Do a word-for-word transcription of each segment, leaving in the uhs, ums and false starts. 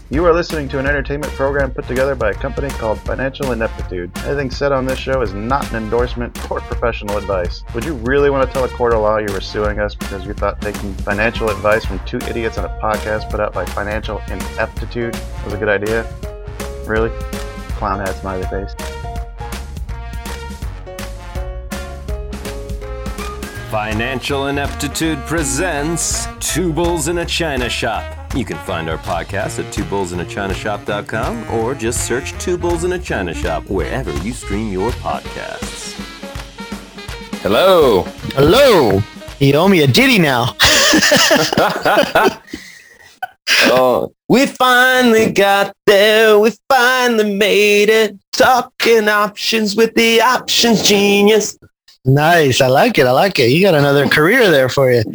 You are listening to an entertainment program put together by a company called Financial Ineptitude. Anything said on this show is not an endorsement or professional advice. Would you really want to tell a court of law you were suing us because you thought taking financial advice from two idiots on a podcast put out by Financial Ineptitude was a good idea? Really? Clown hat smiley face. Financial Ineptitude presents Two Bulls in a China Shop. You can find our podcast at two bulls in a china shop dot com or just search Two Bulls in a China Shop wherever you stream your podcasts. Hello. Hello. You owe me a ditty now. Oh, we finally got there. We finally made it. Talking options with the options genius. Nice. I like it. I like it. You got another career there for you.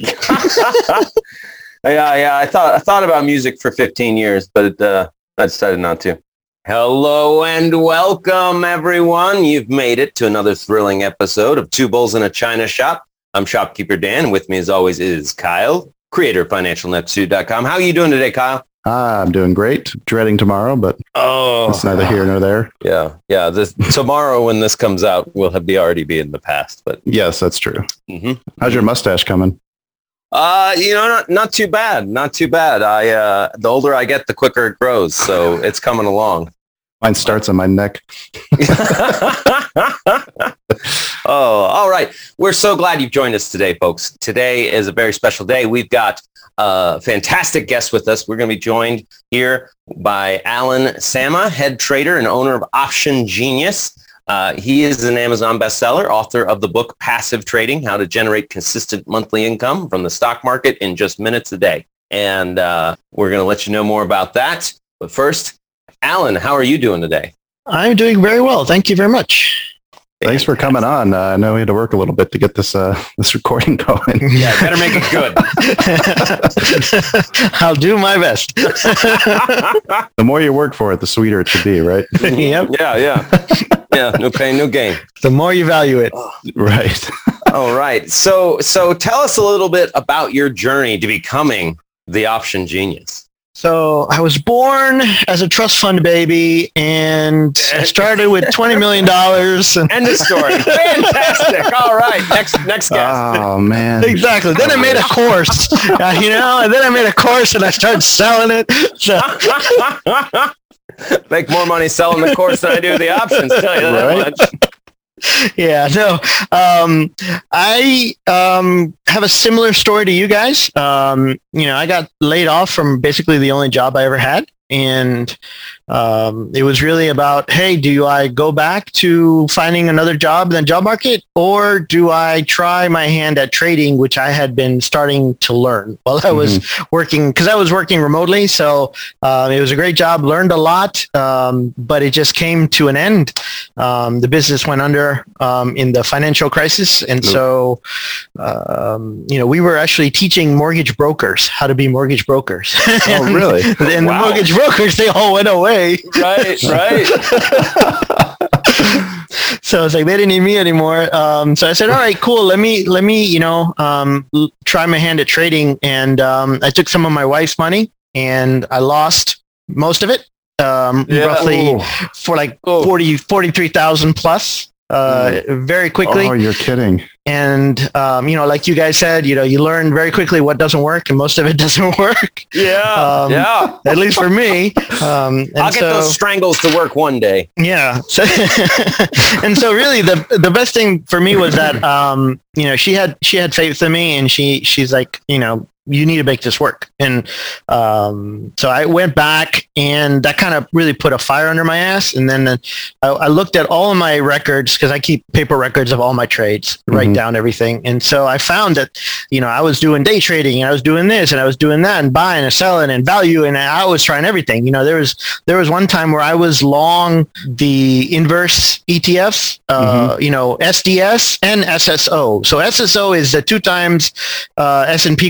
Yeah, yeah. I thought I thought about music for fifteen years, but uh, I decided not to. Hello and welcome, everyone. You've made it to another thrilling episode of Two Bulls in a China Shop. I'm Shopkeeper Dan. With me, as always, is Kyle, creator of financial ineptitude dot com. How are you doing today, Kyle? Ah, I'm doing great. Dreading tomorrow, but oh, it's neither here nor there. Yeah, yeah. This tomorrow, when this comes out, will have be already be in the past. But yes, that's true. Mm-hmm. How's your mustache coming? Uh, you know, not not too bad. Not too bad. I uh, the older I get, the quicker it grows. So it's coming along. Mine starts on my neck. Oh, all right. We're so glad you've joined us today, folks. Today is a very special day. We've got a fantastic guest with us. We're going to be joined here by Alan Sama, head trader and owner of Option Genius. Uh, he is an Amazon bestseller, author of the book Passive Trading, How to Generate Consistent Monthly Income from the Stock Market in Just Minutes a Day. And uh, we're going to let you know more about that. But first, Alan, how are you doing today? I'm doing very well. Thank you very much. Thanks for coming on. Uh, I know we had to work a little bit to get this uh, this recording going. Yeah, better make it good. I'll do my best. The more you work for it, the sweeter it should be, right? Yep. Yeah, yeah. Yeah, no pain, no gain. The more you value it. Right. All right. So, so tell us a little bit about your journey to becoming the Option Genius. So I was born as a trust fund baby, and I started with twenty million dollars. And end of story. Fantastic. All right. Next, next guest. Oh, man. Exactly. Then I made a course, uh, you know, and then I made a course and I started selling it. So. Make more money selling the course than I do the options. Tell you that Right? much. Yeah, no, um, I um, have a similar story to you guys. Um, you know, I got laid off from basically the only job I ever had. And um, it was really about, hey, do I go back to finding another job in the job market, or do I try my hand at trading, which I had been starting to learn while I was mm-hmm. working, because I was working remotely. So uh, it was a great job, learned a lot, um, but it just came to an end. Um, the business went under um, in the financial crisis. And mm-hmm. so, um, you know, we were actually teaching mortgage brokers how to be mortgage brokers. Oh, really? And wow. the mortgage brokers, they all went away. Right, right. So it's like they didn't need me anymore. Um, so I said, all right, cool. Let me, let me, you know, um, l- try my hand at trading. And um, I took some of my wife's money and I lost most of it, um, Yeah. roughly Ooh. for like Ooh. forty, forty-three thousand plus. Uh, very quickly. Oh, you're kidding. And, um, you know, like you guys said, you know, you learn very quickly what doesn't work, and most of it doesn't work. Yeah, Um, yeah. At least for me. Um, and I'll get so, those strangles to work one day. Yeah. So, and so really the, the best thing for me was that, um, you know, she had, she had faith in me, and she, she's like, you know, you need to make this work. And um, so I went back, and that kind of really put a fire under my ass. And then uh, I, I looked at all of my records, because I keep paper records of all my trades, mm-hmm. write down everything. And so I found that, you know, I was doing day trading, and I was doing this, and I was doing that, and buying and selling and value. And I was trying everything. You know, there was, there was one time where I was long the inverse E T Fs, uh, mm-hmm. you know, S D S and S S O. So S S O is the two times uh, S and P going up,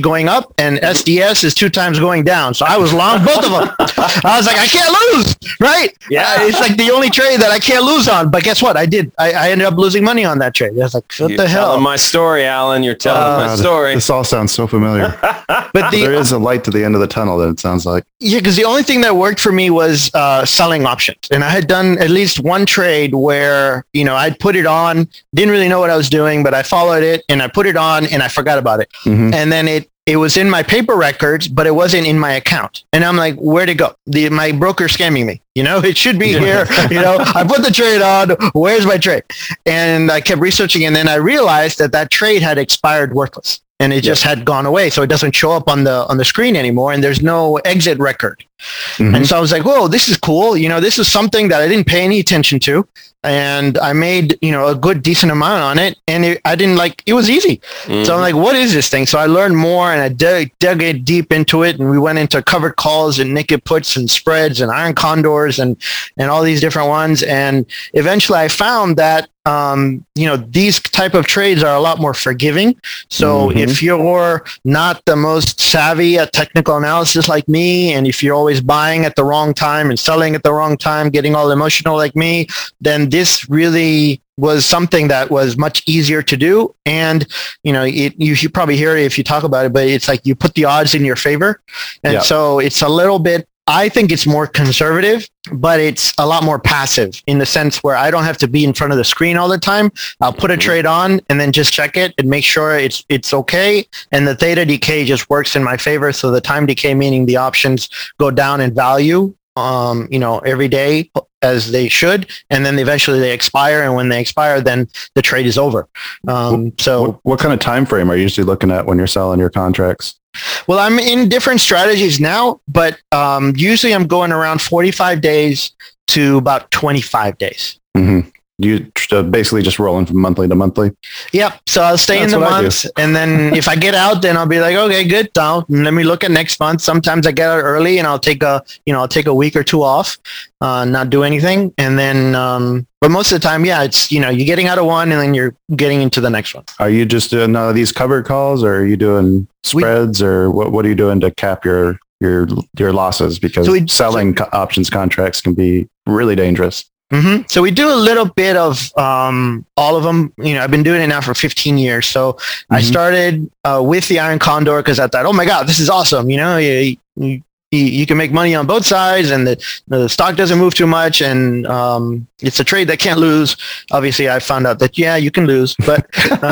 up, and S D S is two times going down. So I was long both of them. I was like, I can't lose, right? Yeah. Uh, it's like the only trade that I can't lose on. But guess what? I did. I, I ended up losing money on that trade. I was like, what You're the hell? telling my story, Alan. You're telling Uh, my story. This all sounds so familiar. But the, There is a light to the end of the tunnel, that it sounds like. Yeah, because the only thing that worked for me was uh, selling options. And I had done at least one trade where, you know, I'd put it on, didn't really know what I was doing, but I followed it and I put it on and I forgot about it. Mm-hmm. And then it, it was in my paper records, but it wasn't in my account. And I'm like, where'd it go? The, my broker scamming me. You know, it should be here. You know, I put the trade on. Where's my trade? And I kept researching. And then I realized that that trade had expired worthless. And it just had gone away, so it doesn't show up on the on the screen anymore, and there's no exit record. Mm-hmm. And so I was like, "Whoa, this is cool! You know, this is something that I didn't pay any attention to, and I made you know a good decent amount on it, and it, I didn't like it was easy." Mm-hmm. So I'm like, "What is this thing?" So I learned more, and I dug, dug it deep into it, and we went into covered calls and naked puts and spreads and iron condors and and all these different ones, and eventually I found that. Um, you know, these type of trades are a lot more forgiving. So mm-hmm. if you're not the most savvy at technical analysis like me, and if you're always buying at the wrong time and selling at the wrong time, getting all emotional like me, then this really was something that was much easier to do. And, you know, it, you should probably hear it if you talk about it, but it's like you put the odds in your favor. And yeah. so it's a little bit, I think it's more conservative, but it's a lot more passive in the sense where I don't have to be in front of the screen all the time. I'll put a trade on and then just check it and make sure it's it's okay. And the theta decay just works in my favor. So the time decay, meaning the options go down in value, um, you know, every day as they should. And then eventually they expire. And when they expire, then the trade is over. Um, so what, what kind of time frame are you usually looking at when you're selling your contracts? Well, I'm in different strategies now, but um, usually I'm going around forty-five days to about twenty-five days. Mm-hmm. You uh, basically just rolling from monthly to monthly? Yep. So I'll stay That's in the months, and then if I get out, then I'll be like, okay, good. Now let me look at next month. Sometimes I get out early, and I'll take a, you know, I'll take a week or two off, uh, not do anything, and then. Um, but most of the time, yeah, it's you know, you're getting out of one, and then you're getting into the next one. Are you just doing uh, these covered calls, or are you doing spreads, we, or what? What are you doing to cap your your your losses? Because so we, selling so, co- options contracts can be really dangerous. Mm-hmm. So we do a little bit of um, all of them. You know, I've been doing it now for fifteen years. So mm-hmm. I started uh, with the Iron Condor because I thought, oh my God, this is awesome. You know, you, you, you can make money on both sides, and the, the stock doesn't move too much, and um, it's a trade that can't lose. Obviously, I found out that, yeah, you can lose, but uh,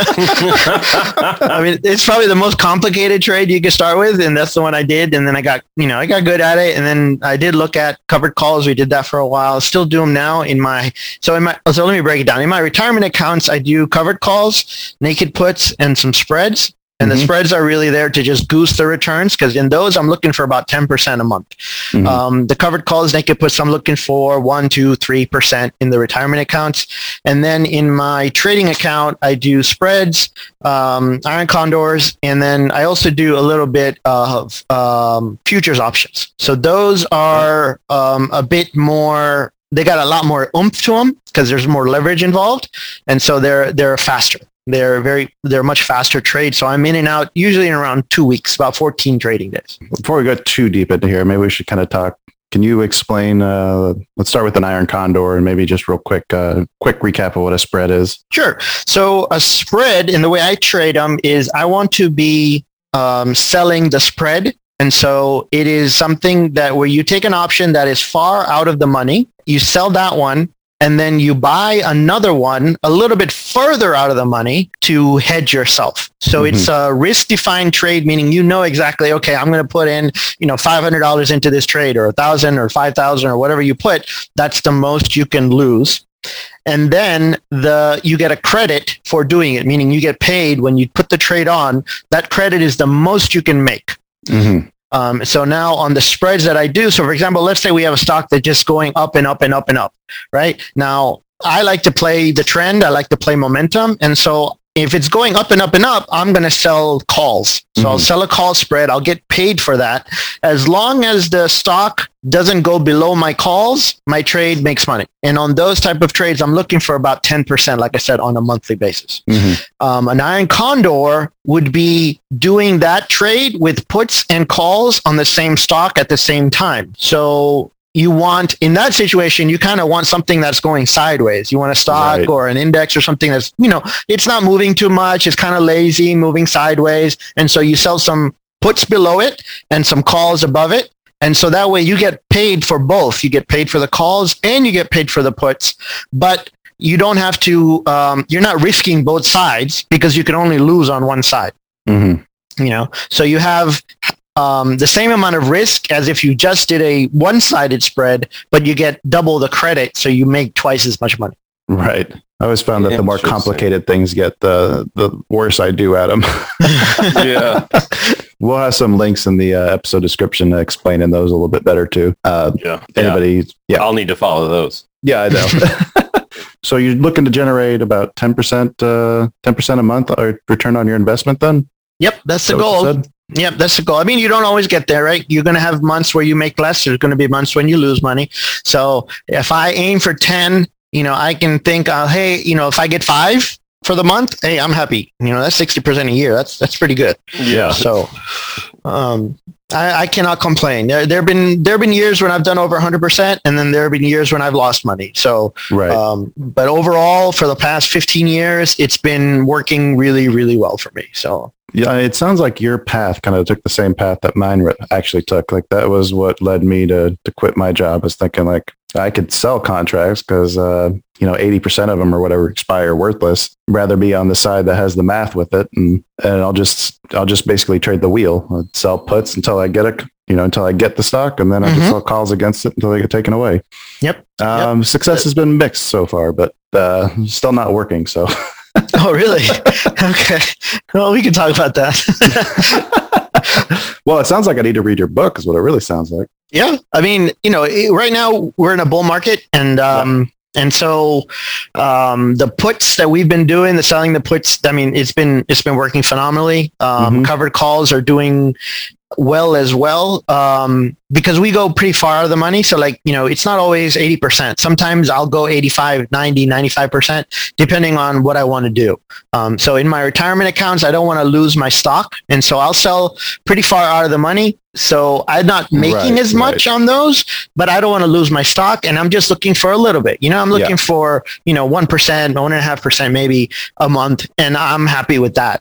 I mean, it's probably the most complicated trade you can start with, and that's the one I did, and then I got, you know, I got good at it, and then I did look at covered calls. We did that for a while. Still do them now in my, so in my, so let me break it down. In my retirement accounts, I do covered calls, naked puts, and some spreads. And mm-hmm. the spreads are really there to just goose the returns, because in those, I'm looking for about ten percent a month. Mm-hmm. Um, the covered calls, naked puts, I'm looking for one, two, three percent in the retirement accounts. And then in my trading account, I do spreads, um, iron condors, and then I also do a little bit of um, futures options. So those are um, a bit more, they got a lot more oomph to them because there's more leverage involved. And so they're they're faster. They're very, they're much faster trades. So I'm in and out usually in around two weeks, about fourteen trading days. Before we get too deep into here, maybe we should kind of talk. Can you explain, uh, let's start with an iron condor and maybe just real quick, uh, quick recap of what a spread is. Sure. So a spread, in the way I trade them, is I want to be um, selling the spread. And so it is something that where you take an option that is far out of the money, you sell that one, and then you buy another one a little bit further out of the money to hedge yourself. So mm-hmm. it's a risk-defined trade, meaning you know exactly, okay, I'm going to put in, you know, five hundred dollars into this trade, or one thousand dollars or five thousand dollars or whatever you put. That's the most you can lose. And then the you get a credit for doing it, meaning you get paid when you put the trade on. That credit is the most you can make. Mm-hmm. Um, so now on the spreads that I do, so for example, let's say we have a stock that's just going up and up and up and up, right? Now, I like to play the trend. I like to play momentum. And so if it's going up and up and up, I'm going to sell calls. So mm-hmm. I'll sell a call spread. I'll get paid for that. As long as the stock doesn't go below my calls, my trade makes money. And on those type of trades, I'm looking for about ten percent, like I said, on a monthly basis. Mm-hmm. Um, an iron condor would be doing that trade with puts and calls on the same stock at the same time. So you want, in that situation, you kind of want something that's going sideways. You want a stock right. or an index or something that's, you know, it's not moving too much. It's kind of lazy, moving sideways. And so you sell some puts below it and some calls above it. And so that way you get paid for both. You get paid for the calls and you get paid for the puts. But you don't have to, um, you're not risking both sides because you can only lose on one side. Mm-hmm. You know, so you have um, the same amount of risk as if you just did a one-sided spread, but you get double the credit, so you make twice as much money. Right. I always found that the more complicated things get, the the worse I do at them. Yeah. We'll have some links in the uh, episode description explaining those a little bit better too. Uh, yeah. Anybody? Yeah. yeah. I'll need to follow those. Yeah, I know. So you're looking to generate about ten percent, uh, ten percent a month or return on your investment then? Yep, that's the goal. Yep, that's the goal. I mean, you don't always get there, right? You're going to have months where you make less. There's going to be months when you lose money. So if I aim for ten, you know, I can think, uh, hey, you know, if I get five for the month, hey, I'm happy. You know, that's sixty percent a year. That's that's pretty good. Yeah. So um, I, I cannot complain. There there have been there have been years when I've done over one hundred percent, and then there have been years when I've lost money. So, right. Um, but overall, for the past fifteen years, it's been working really, really well for me. So. Yeah, it sounds like your path kind of took the same path that mine actually took. Like that was what led me to to quit my job. I was thinking like I could sell contracts because uh, you know eighty percent of them or whatever expire worthless. Rather be on the side that has the math with it, and and I'll just I'll just basically trade the wheel. I'll sell puts until I get it, you know, until I get the stock, and then I mm-hmm. can sell calls against it until they get taken away. Yep. Um, yep. Success has been mixed so far, but uh, still not working. So. Oh, really? Okay. Well, we can talk about that. Well, it sounds like I need to read your book is what it really sounds like. Yeah. I mean, you know, right now we're in a bull market and, um, yeah. and so, um, the puts that we've been doing, the selling the puts, I mean, it's been, it's been working phenomenally. Um, mm-hmm. Covered calls are doing well as well. Um, because we go pretty far out of the money. So like, you know, it's not always eighty percent. Sometimes I'll go eighty-five, ninety, ninety-five percent, depending on what I want to do. Um, so in my retirement accounts, I don't want to lose my stock. And so I'll sell pretty far out of the money. So I'm not making right, as much right. on those, but I don't want to lose my stock. And I'm just looking for a little bit, you know, I'm looking yeah. for, you know, one percent, one and a half percent, maybe a month. And I'm happy with that.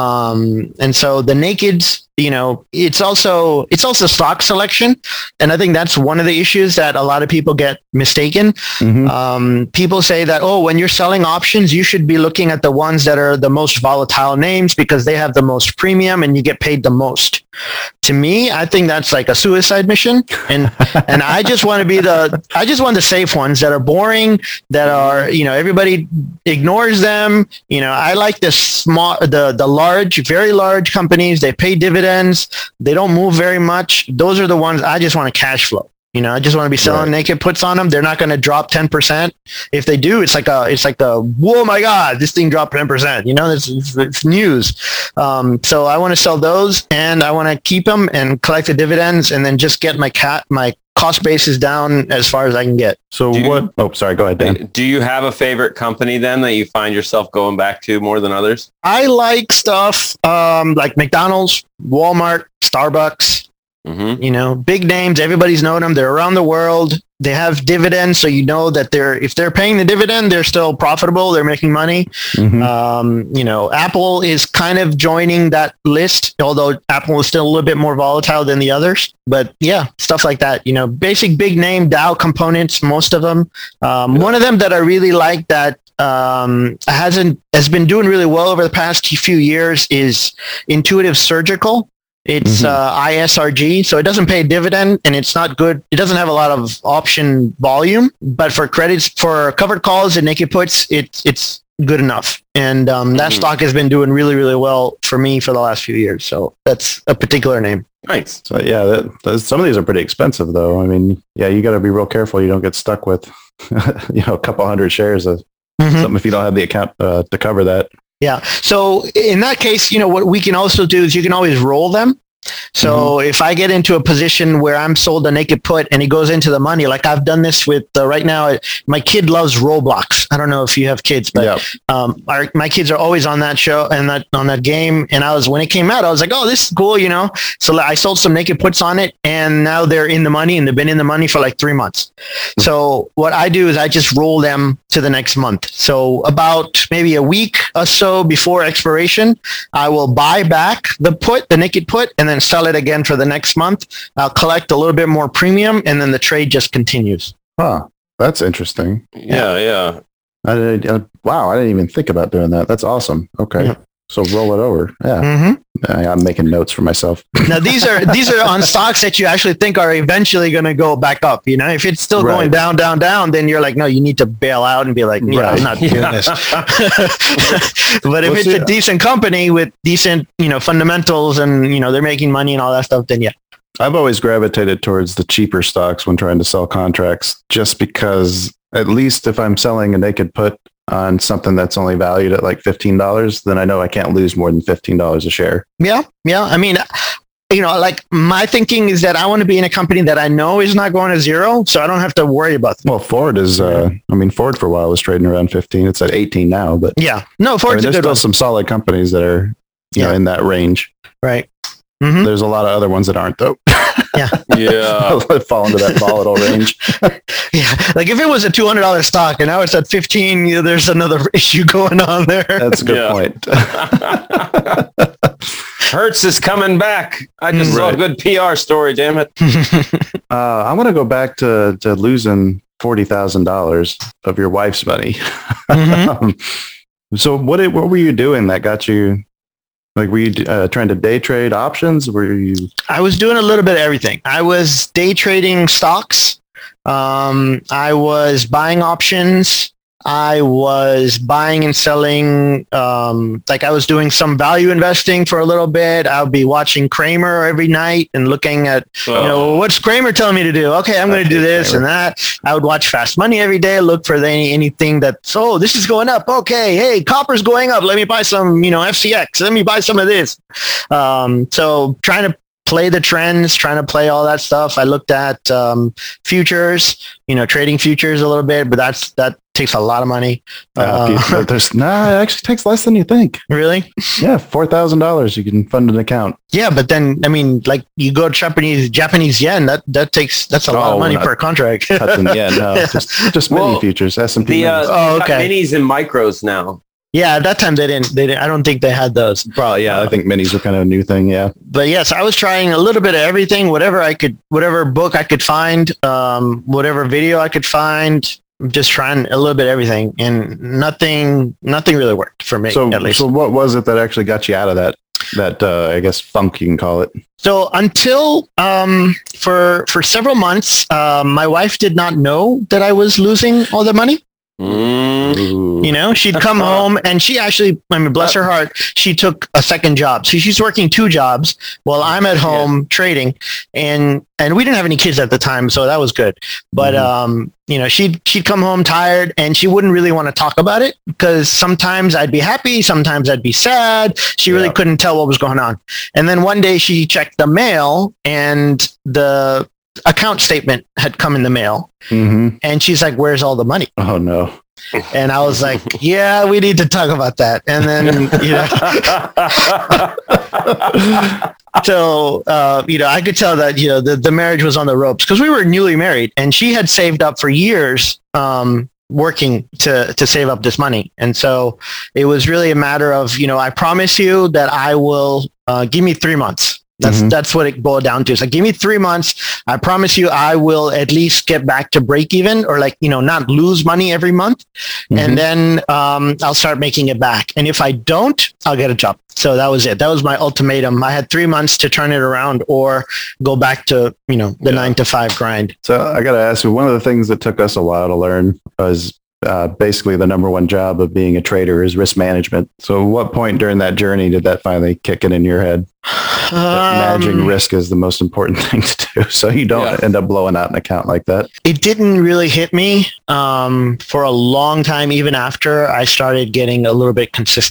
Um, and so the nakeds, you know, it's also, it's also stock selection. And I think that's one of the issues that a lot of people get mistaken. Mm-hmm. Um, people say that, oh, when you're selling options, you should be looking at the ones that are the most volatile names because they have the most premium and you get paid the most. To me, I think that's like a suicide mission. And, and I just want to be the, I just want the safe ones that are boring, that are, you know, everybody ignores them. You know, I like the small, the, the large, very large companies. They pay dividends. They don't move very much. Those are the ones I just want to cash flow. You know, I just want to be selling right. naked puts on them. They're not going to drop ten percent. If they do, it's like a, it's like the, whoa, my God, this thing dropped ten percent. You know, it's, it's, it's news. Um, so I want to sell those and I want to keep them and collect the dividends and then just get my cat, my cost basis down as far as I can get. So do what, you, oh, sorry, go ahead, Dan. Do you have a favorite company then that you find yourself going back to more than others? I like stuff um, like McDonald's, Walmart, Starbucks. Mm-hmm. You know, big names, everybody's known them. They're around the world. They have dividends. So you know that they're, if they're paying the dividend, they're still profitable. They're making money. Mm-hmm. Um, you know, Apple is kind of joining that list, although Apple is still a little bit more volatile than the others. But yeah, stuff like that, you know, basic big name Dow components, most of them. Um, yeah. One of them that I really like that um, hasn't, has been doing really well over the past few years is Intuitive Surgical. It's mm-hmm. uh, I S R G, so it doesn't pay a dividend, and it's not good. It doesn't have a lot of option volume, but for credits, for covered calls and naked puts, it's it's good enough. And um, that mm-hmm. stock has been doing really, really well for me for the last few years. So that's a particular name. Nice. So yeah, that, that, some of these are pretty expensive, though. I mean, yeah, you got to be real careful you don't get stuck with, you know, a couple hundred shares of mm-hmm. something if you don't have the account uh, to cover that. Yeah. So in that case, you know, what we can also do is you can always roll them. So mm-hmm. if I get into a position where I'm sold a naked put and it goes into the money, like I've done this with uh, right now, my kid loves Roblox. I don't know if you have kids, but yep. um, our, my kids are always on that show and that on that game. And I was, when it came out, I was like, oh, this is cool, you know? So I sold some naked puts on it and now they're in the money and they've been in the money for like three months. Mm-hmm. So what I do is I just roll them to the next month. So about maybe a week or so before expiration, I will buy back the put, the naked put, and then sell it again for the next month. I'll collect a little bit more premium and then the trade just continues. Huh. That's interesting. Yeah, yeah. I did, uh, wow, I didn't even think about doing that. That's awesome. Okay. Yeah. So roll it over. Yeah. Mm-hmm. I, I'm making notes for myself. Now these are these are on stocks that you actually think are eventually going to go back up. You know, if it's still right. going down, down, down, then you're like, no, you need to bail out and be like, yeah, right. I'm not doing yeah. this. But if What's it's it? a decent company with decent, you know, fundamentals and, you know, they're making money and all that stuff, then yeah. I've always gravitated towards the cheaper stocks when trying to sell contracts, just because at least if I'm selling a naked put on something that's only valued at like fifteen dollars, then I know I can't lose more than fifteen dollars a share. Yeah. Yeah. I mean, you know, like my thinking is that I want to be in a company that I know is not going to zero, so I don't have to worry about them. Well, Ford is, uh, I mean, Ford for a while was trading around fifteen. It's at eighteen now, but yeah, no, Ford's I mean, there's a good still one. Some solid companies that are, you yeah. know, in that range. Right. Mm-hmm. There's a lot of other ones that aren't though. Yeah. Yeah. Fall into that volatile range. Yeah. Like if it was a two hundred dollars stock and now it's at fifteen, you know, there's another issue going on there. That's a good yeah. point. Hertz is coming back. I just right. saw a good P R story, damn it. uh, I want to go back to, to losing forty thousand dollars of your wife's money. Mm-hmm. So what, what were you doing that got you... Like, were you uh, trying to day trade options? Were you? I was doing a little bit of everything. I was day trading stocks. Um, I was buying options. I was buying and selling. Um, like I was doing some value investing for a little bit. I would be watching Kramer every night and looking at, oh. you know, what's Kramer telling me to do? Okay, I'm going to do this Kramer. and that. I would watch Fast Money every day, look for any, anything that, oh, this is going up. Okay, hey, copper's going up. Let me buy some, you know, F C X. Let me buy some of this. Um, so trying to play the trends, trying to play all that stuff. I looked at um, futures, you know, trading futures a little bit, but that's that takes a lot of money. Uh, uh, there's nah, it actually takes less than you think. Really? Yeah, four thousand dollars you can fund an account. Yeah, but then I mean, like you go to Japanese Japanese yen, that that takes that's a oh, lot of money per contract. Touching, yeah, no, yeah. just just mini well, futures, S and P. The uh, oh, okay, minis and micros now. Yeah, at that time they didn't. They didn't. I don't think they had those. Probably, yeah. Uh, I think minis were kind of a new thing. Yeah, but yes, I was trying a little bit of everything, whatever I could, whatever book I could find, um, whatever video I could find. Just trying a little bit of everything, and nothing, nothing really worked for me. So, at least. So, what was it that actually got you out of that? That uh, I guess funk you can call it. So until um, for for several months, uh, my wife did not know that I was losing all the money. Mm. You know, she'd come home and she actually, I mean, bless her heart, she took a second job. So she's working two jobs while I'm at home yeah. trading. And, and we didn't have any kids at the time, so that was good. But, mm-hmm. um, you know, she'd, she'd come home tired and she wouldn't really want to talk about it because sometimes I'd be happy, sometimes I'd be sad. She really yeah. couldn't tell what was going on. And then one day she checked the mail and the account statement had come in the mail. Mm-hmm. And she's like, where's all the money? Oh, no. And I was like, yeah, we need to talk about that. And then, you know, so, uh, you know, I could tell that, you know, the, the marriage was on the ropes because we were newly married and she had saved up for years, um, working to, to save up this money. And so it was really a matter of, you know, I promise you that I will, uh, give me three months. That's mm-hmm. that's what it boiled down to. It's like, give me three months. I promise you I will at least get back to break even or like, you know, not lose money every month. Mm-hmm. And then um, I'll start making it back. And if I don't, I'll get a job. So that was it. That was my ultimatum. I had three months to turn it around or go back to, you know, the yeah. nine to five grind. So I got to ask you, one of the things that took us a while to learn was Uh, basically the number one job of being a trader is risk management. So what point during that journey did that finally kick in in your head? Um, managing risk is the most important thing to do so you don't yeah. end up blowing out an account like that. It didn't really hit me um, for a long time, even after I started getting a little bit consistent.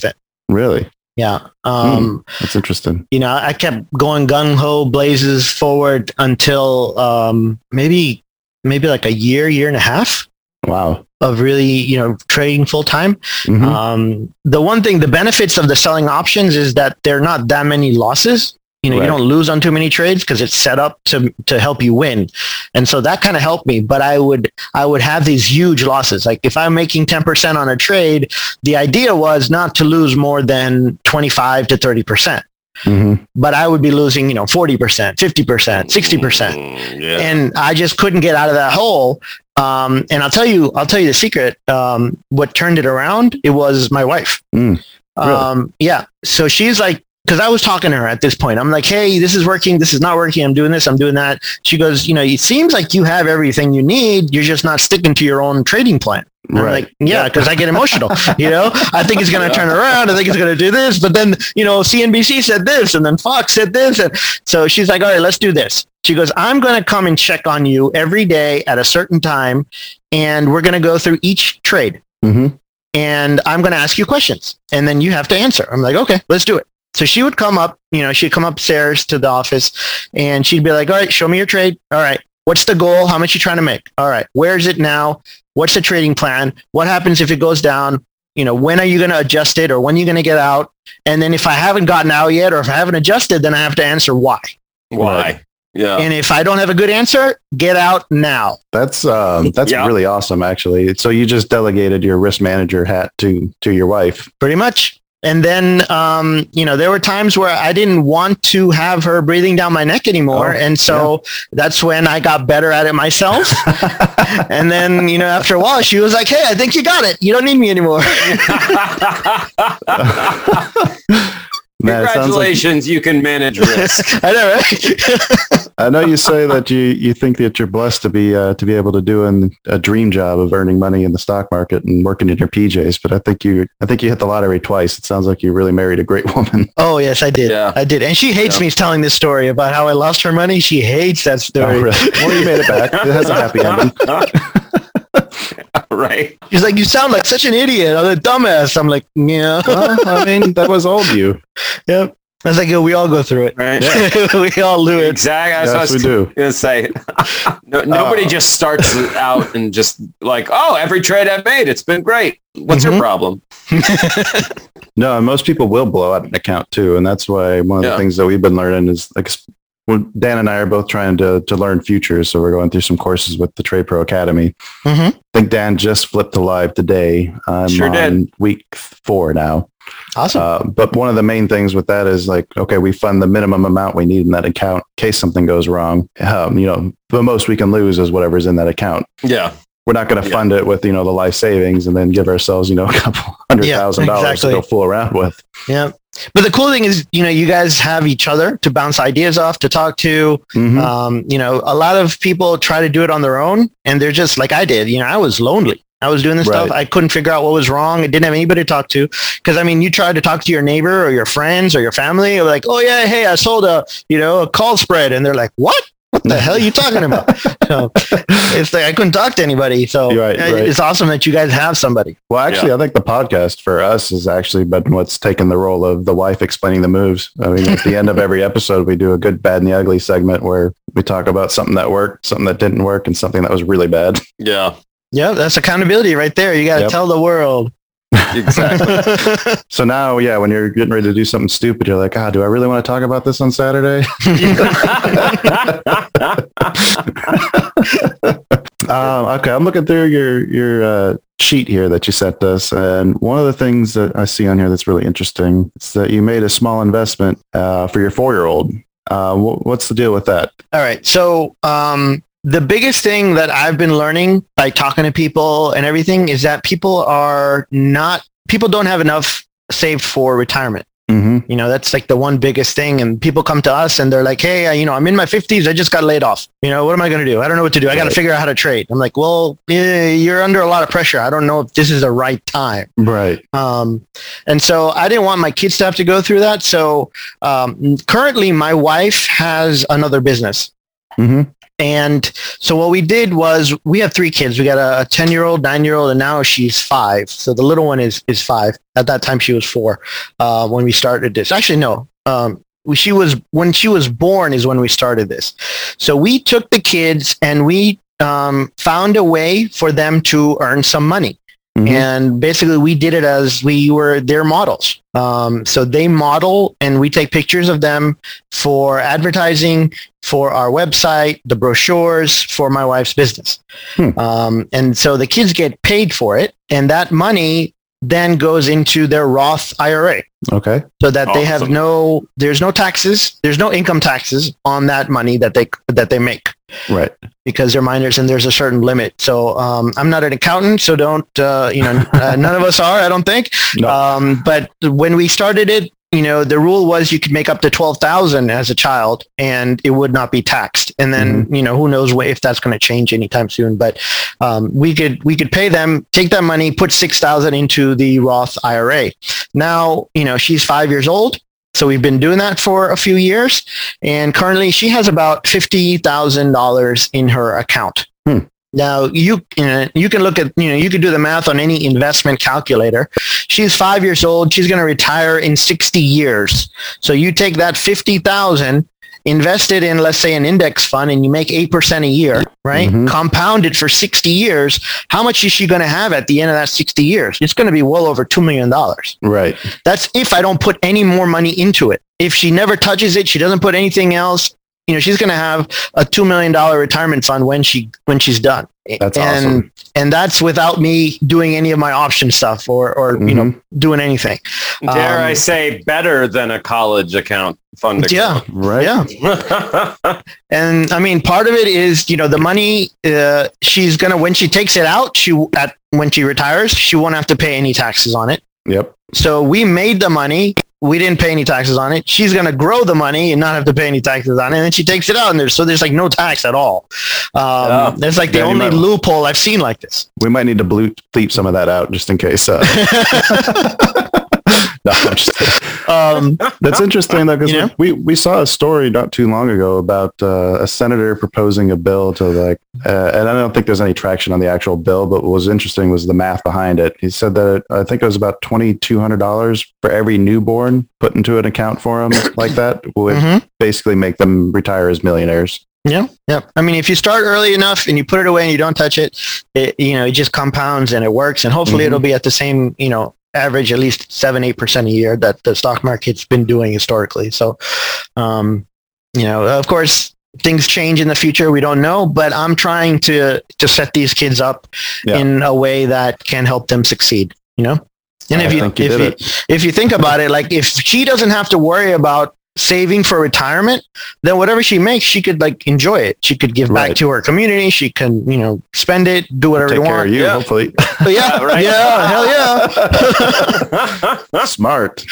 Really? Yeah. Um, mm, that's interesting. You know, I kept going gung ho blazes forward until um, maybe maybe like a year, year and a half. Wow. Of really, you know, trading full time. Mm-hmm. Um, the one thing, the benefits of the selling options is that there are not that many losses. You know, right. You don't lose on too many trades because it's set up to to help you win, and so that kind of helped me. But I would I would have these huge losses. Like if I'm making ten percent on a trade, the idea was not to lose more than twenty-five to thirty percent. Mm-hmm. But I would be losing, you know, forty percent, fifty percent, sixty percent, mm, yeah. And I just couldn't get out of that hole. Um, and I'll tell you, I'll tell you the secret. Um, what turned it around? It was my wife. Mm, really? Um, yeah. So she's like. Because I was talking to her at this point. I'm like, hey, this is working. This is not working. I'm doing this. I'm doing that. She goes, you know, it seems like you have everything you need. You're just not sticking to your own trading plan. And right. I'm like, yeah, because I get emotional. You know, I think it's going to yeah. turn around. I think it's going to do this. But then, you know, C N B C said this and then Fox said this. And so she's like, all right, let's do this. She goes, I'm going to come and check on you every day at a certain time. And we're going to go through each trade. Mm-hmm. And I'm going to ask you questions. And then you have to answer. I'm like, okay, let's do it. So she would come up, you know, she'd come upstairs to the office and she'd be like, all right, show me your trade. All right. What's the goal? How much you trying to make? All right. Where is it now? What's the trading plan? What happens if it goes down? You know, when are you going to adjust it or when are you going to get out? And then if I haven't gotten out yet or if I haven't adjusted, then I have to answer why. Why? Yeah. And if I don't have a good answer, get out now. That's um, that's yeah. really awesome, actually. So you just delegated your risk manager hat to to your wife. Pretty much. And then, um, you know, there were times where I didn't want to have her breathing down my neck anymore. Oh, and so yeah. that's when I got better at it myself. And then, you know, after a while, she was like, hey, I think you got it. You don't need me anymore. Man, congratulations, like, you can manage risk. I know, right? I know you say that you, you think that you're blessed to be uh, to be able to do an, a dream job of earning money in the stock market and working in your P Js, but I think you I think you hit the lottery twice. It sounds like you really married a great woman. Oh yes, I did. Yeah. I did, and she hates yeah. me telling this story about how I lost her money. She hates that story. Oh, really? Well, you made it back. It has a happy ending. Right. He's like, you sound like such an idiot. I'm a dumbass. I'm like, yeah. Well, I mean, that was old you. Yep. I was like, yeah, we all go through it. Right. Yeah. We all do it. Exactly. Yes, we do. Going to say, no, nobody uh, just starts out and just like, oh, every trade I've made, it's been great. What's mm-hmm. your problem? No, and most people will blow out an account too. And that's why one of yeah. the things that we've been learning is like, Dan and I are both trying to, to learn futures. So we're going through some courses with the Trade Pro Academy. Mm-hmm. I think Dan just flipped to live today. I'm sure on did. week four now. Awesome. Uh, but one of the main things with that is like, okay, we fund the minimum amount we need in that account in case something goes wrong. Um, you know, the most we can lose is whatever's in that account. Yeah. We're not going to yeah. fund it with, you know, the life savings and then give ourselves, you know, a couple hundred yeah, thousand dollars exactly. to go fool around with. Yeah. But the cool thing is, you know, you guys have each other to bounce ideas off, to talk to. Mm-hmm. Um, you know, a lot of people try to do it on their own and they're just like I did. You know, I was lonely. I was doing this right. stuff. I couldn't figure out what was wrong. I didn't have anybody to talk to. Because, I mean, you try to talk to your neighbor or your friends or your family. Or like, oh, yeah, hey, I sold a, you know, a call spread. And they're like, what? What the hell are you talking about? So it's like I couldn't talk to anybody. So right, right. it's awesome that you guys have somebody. Well, actually, yeah. I think the podcast for us has actually been what's taken the role of the wife explaining the moves. I mean, at the end of every episode, we do a good, bad, and the ugly segment where we talk about something that worked, something that didn't work, and something that was really bad. Yeah. Yeah, that's accountability right there. You got to yep. tell the world. Exactly. So now, yeah, when you're getting ready to do something stupid, you're like, ah, do I really want to talk about this on Saturday? um, okay, I'm looking through your your uh, sheet here that you sent us, and one of the things that I see on here that's really interesting is that you made a small investment uh, for your four-year-old. Uh, wh- what's the deal with that? All right, so um, the biggest thing that I've been learning by talking to people and everything is that people are not, people don't have enough saved for retirement. Mm-hmm. You know, that's like the one biggest thing. And people come to us and they're like, hey, uh, you know, I'm in my fifties. I just got laid off. You know, what am I going to do? I don't know what to do. I got to figure out how to trade. I'm like, well, yeah, you're under a lot of pressure. I don't know if this is the right time. Right. Um, and so I didn't want my kids to have to go through that. So um, currently my wife has another business. Mm-hmm. And so what we did was we have three kids. We got a ten year old, nine year old, and now she's five. So the little one is, is five. At that time she was four, uh, when we started this. Actually, no, um, she was, when she was born is when we started this. So we took the kids and we, um, found a way for them to earn some money. Mm-hmm. And basically we did it as we were their models. Um, so they model and we take pictures of them for advertising, for our website, the brochures, for my wife's business. Hmm. Um, and so the kids get paid for it, and that money then goes into their Roth I R A. Okay. So that Awesome. they have no, there's no taxes, there's no income taxes on that money that they, that they make. Right. Because they're minors and there's a certain limit. So um, I'm not an accountant, so don't, uh, you know, uh, none of us are, I don't think. No. Um, but when we started it, you know, the rule was you could make up to twelve thousand as a child and it would not be taxed. And then, mm-hmm. you know, who knows what, if that's going to change anytime soon, but um, we could, we could pay them, take that money, put six thousand into the Roth I R A. Now, you know, she's five years old. So we've been doing that for a few years, and currently she has about fifty thousand dollars in her account. Hmm. Now you, you know, you can look at, you know, you could do the math on any investment calculator. She's five years old. She's going to retire in sixty years. So you take that fifty thousand, invest it in, let's say, an index fund, and you make eight percent a year, right? Mm-hmm. Compound it for sixty years. How much is she going to have at the end of that sixty years? It's going to be well over two million dollars. Right. That's if I don't put any more money into it. If she never touches it, she doesn't put anything else, you know, she's going to have a two million dollars retirement fund when she, when she's done. That's and, awesome. And that's without me doing any of my option stuff or, or mm-hmm. you know, doing anything. Dare um, I say better than a college account fund account. Yeah. Right. Yeah. And I mean, part of it is, you know, the money, uh, she's going to, when she takes it out, she, at, when she retires, she won't have to pay any taxes on it. Yep. So we made the money. We didn't pay any taxes on it. She's going to grow the money and not have to pay any taxes on it. And then she takes it out, and there's, so there's like no tax at all. Um, oh, that's like the yeah, only might, loophole I've seen like this. We might need to bleep, bleep some of that out just in case. Uh, no, I'm just um, that's interesting though, because you know? we, we saw a story not too long ago about uh, a senator proposing a bill to like, uh, and I don't think there's any traction on the actual bill, but what was interesting was the math behind it. He said that I think it was about twenty-two hundred dollars for every newborn put into an account for them like that would mm-hmm. basically make them retire as millionaires. Yeah. Yeah. I mean, if you start early enough and you put it away and you don't touch it, it you know, it just compounds and it works. And hopefully mm-hmm. it'll be at the same, you know, average, at least seven, eight percent a year that the stock market's been doing historically. So, um, you know, of course, things change in the future. We don't know, but I'm trying to, to set these kids up yeah. in a way that can help them succeed, you know? And I if you, you if you, if you think about it, like if she doesn't have to worry about saving for retirement, then whatever she makes, she could like enjoy it. She could give right. back to her community. She can, you know, spend it, do whatever Take you care want. Of you, yeah. hopefully. But yeah, right. yeah, hell yeah. Smart.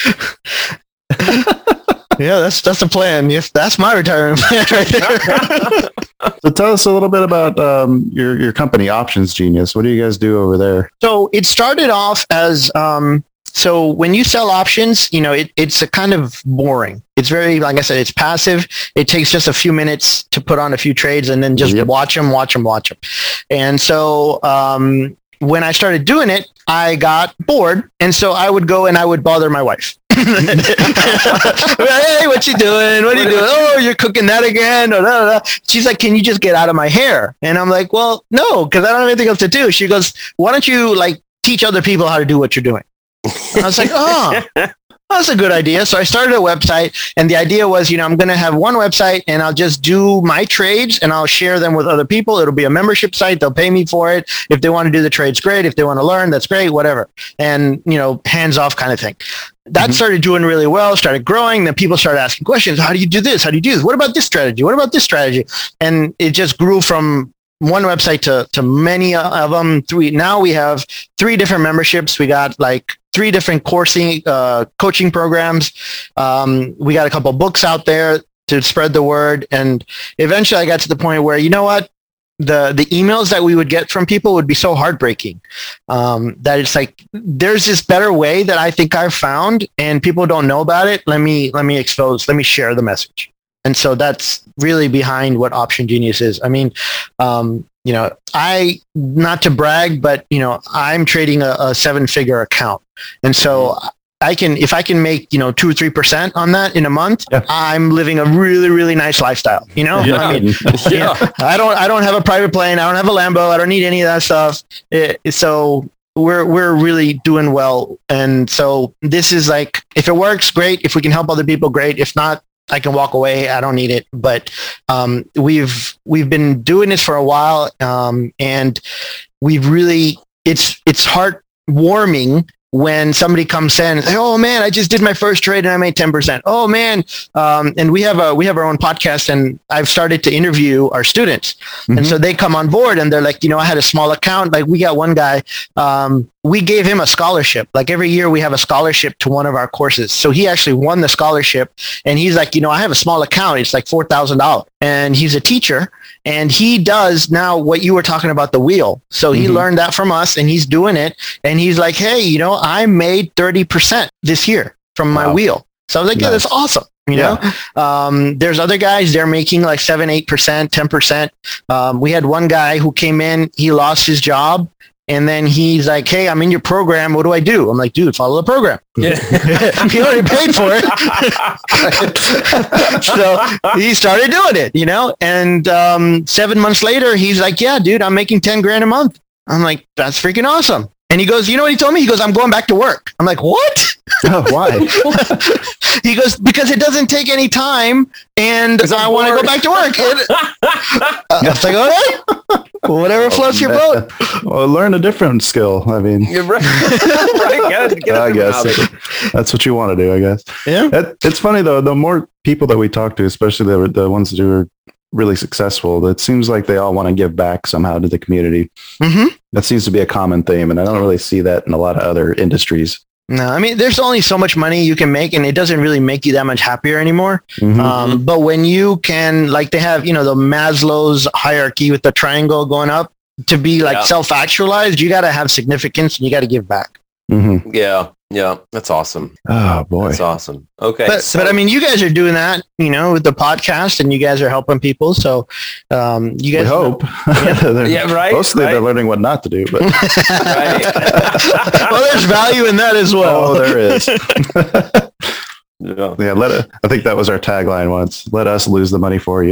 Yeah, that's that's the plan. Yes, that's my retirement plan right there. So tell us a little bit about um, your your company, Options Genius. What do you guys do over there? So it started off as um, so when you sell options, you know, it, it's a kind of boring. It's very, like I said, it's passive. It takes just a few minutes to put on a few trades and then just yep. watch them, watch them, watch them. And so um, when I started doing it, I got bored, and so I would go and I would bother my wife. Hey, what you doing? What are you doing? Oh, you're cooking that again? Or, blah, blah, blah. She's like, can you just get out of my hair? And I'm like, well, no, because I don't have anything else to do. She goes, why don't you like teach other people how to do what you're doing? And I was like, oh, that's a good idea. So I started a website, and the idea was, you know, I'm going to have one website and I'll just do my trades and I'll share them with other people. It'll be a membership site. They'll pay me for it. If they want to do the trades, great. If they want to learn, that's great, whatever. And, you know, hands off kind of thing. That mm-hmm. started doing really well, started growing. Then people started asking questions. How do you do this? How do you do this? What about this strategy? What about this strategy? And it just grew from one website to, to many of them. Three, now we have three different memberships. We got like three different coursing, uh, coaching programs. Um, we got a couple books out there to spread the word. And eventually I got to the point where, you know what? The, the emails that we would get from people would be so heartbreaking um, that it's like, there's this better way that I think I've found and people don't know about it. Let me, let me expose, let me share the message. And so that's really behind what Option Genius is. I mean, um, you know, I, not to brag, but, you know, I'm trading a, a seven figure account. And so I can, if I can make, you know, two or three percent on that in a month, yeah. I'm living a really, really nice lifestyle. You know, yeah. I mean, yeah. you know, I don't, I don't have a private plane. I don't have a Lambo. I don't need any of that stuff. It, so we're, we're really doing well. And so this is like, if it works, great. If we can help other people, great. If not, I can walk away. I don't need it. But um, we've, we've been doing this for a while. Um, and we've really, it's, it's heartwarming when somebody comes in and say, oh man, I just did my first trade and I made ten percent. Oh man. Um, and we have a, we have our own podcast, and I've started to interview our students. Mm-hmm. And so they come on board and they're like, you know, I had a small account. Like we got one guy, um, we gave him a scholarship. Like every year we have a scholarship to one of our courses. So he actually won the scholarship, and he's like, you know, I have a small account. It's like four thousand dollars, and he's a teacher. And he does now what you were talking about, the wheel. So he mm-hmm. learned that from us, and he's doing it. And he's like, hey, you know, I made thirty percent this year from my wow. wheel. So I was like, nice. Yeah, that's awesome. You yeah. know, um, there's other guys, they're making like seven, eight percent, ten percent. Um, we had one guy who came in, he lost his job. And then he's like, hey, I'm in your program. What do I do? I'm like, dude, follow the program. Yeah. He already paid for it. So he started doing it, you know, and um, seven months later, he's like, yeah, dude, I'm making ten grand a month. I'm like, that's freaking awesome. And he goes, you know what he told me? He goes, I'm going back to work. I'm like, what? Oh, why? He goes, because it doesn't take any time, and I want to go back to work. And, uh, I was like, all right, well, whatever floats your boat. Well, learn a different skill. I mean, you're right. right. Get, get I guess that's what you want to do, I guess. Yeah. It, it's funny though. The more people that we talk to, especially the the ones that are really successful, it seems like they all want to give back somehow to the community. Mm-hmm. That seems to be a common theme, and I don't really see that in a lot of other industries. No, I mean, there's only so much money you can make, and it doesn't really make you that much happier anymore. Mm-hmm. Um, but when you can, like they have, you know, the Maslow's hierarchy with the triangle going up, to be like yeah. self-actualized, you got to have significance, and you got to give back. Mm-hmm. Yeah. Yeah. That's awesome. Oh boy. That's awesome. Okay. But, so, but I mean, you guys are doing that, you know, with the podcast, and you guys are helping people. So um, you guys we hope. Yeah, yeah right. Mostly right. they're learning what not to do, but right. Well, there's value in that as well. Oh, there is. Yeah. yeah, let it, I think that was our tagline once. Let us lose the money for you.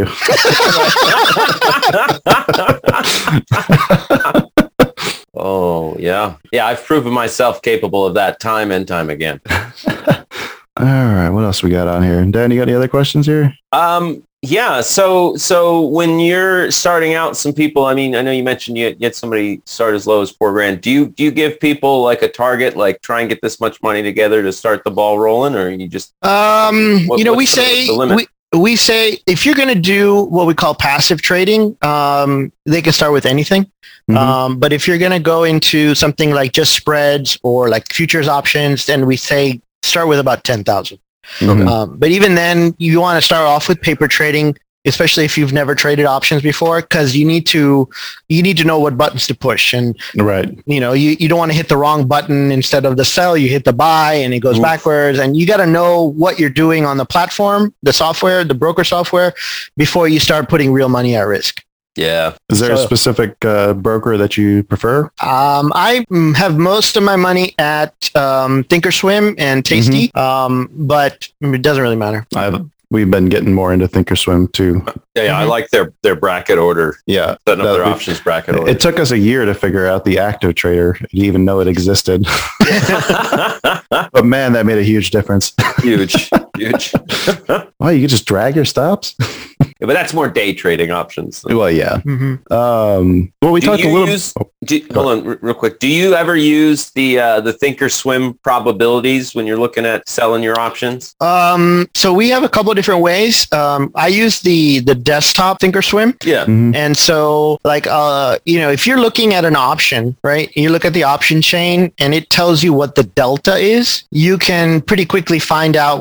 Oh, yeah. Yeah, I've proven myself capable of that time and time again. All right, what else we got on here? Dan, you got any other questions here? Um, yeah, so so when you're starting out, some people, I mean, I know you mentioned you get somebody start as low as four grand. Do you do you give people like a target, like try and get this much money together to start the ball rolling, or you just um, what, you know, we the, say the we we say if you're going to do what we call passive trading, um, they can start with anything. Mm-hmm. Um, but if you're going to go into something like just spreads or like futures options, then we say start with about ten thousand. Mm-hmm. Um, but even then, you want to start off with paper trading, especially if you've never traded options before, because you need to you need to know what buttons to push. And right, you know, you, you don't want to hit the wrong button. Instead of the sell, you hit the buy, and it goes Oof. backwards. And you got to know what you're doing on the platform, the software, the broker software, before you start putting real money at risk. Yeah. Is there so, a specific uh, broker that you prefer? Um, I have most of my money at um, Thinkorswim and Tasty, mm-hmm. um, but it doesn't really matter. I've, we've been getting more into Thinkorswim too. Yeah, yeah mm-hmm. I like their, their bracket order. Yeah. Setting up their options bracket order. It took us a year to figure out the active trader, to even know it existed. But man, that made a huge difference. Huge, huge. Well, you could just drag your stops. Yeah, but that's more day trading options. Well, yeah. Mm-hmm. Um, well, we do talked a little. Use, oh, do, hold on, r- real quick. Do you ever use the uh, the Thinkorswim probabilities when you're looking at selling your options? Um, so we have a couple of different ways. Um, I use the the desktop Thinkorswim. Yeah. Mm-hmm. And so, like, uh, you know, if you're looking at an option, right? You look at the option chain, and it tells you what the delta is. You can pretty quickly find out what is